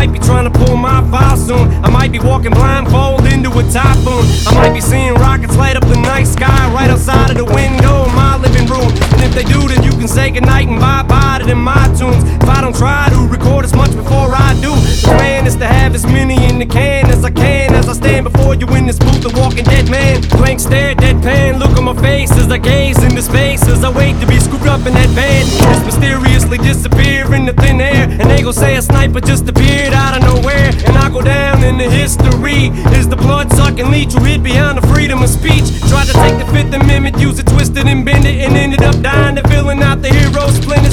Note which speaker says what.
Speaker 1: might be trying to pull my file soon. I might be walking blindfold into a typhoon. I might be seeing rockets light up the night sky right outside of the window in my living room. And if they do, then you can say goodnight and bye-bye to them my tunes. If I don't try to record as much before I do, the plan is to have as many in the can as I can as I stand before you in this booth, the walking dead man. Blank stare, deadpan, look on my face as I gaze into space as I wait to be scooped up in that van. Just mysteriously disappear into thin air, and they gon' say a sniper just appeared out of nowhere. And I go down into history as the blood-sucking leech who hid behind the freedom of speech. Tried to take the Fifth Amendment, use it, twist it and bend it, and ended up dying to filling out the hero splinter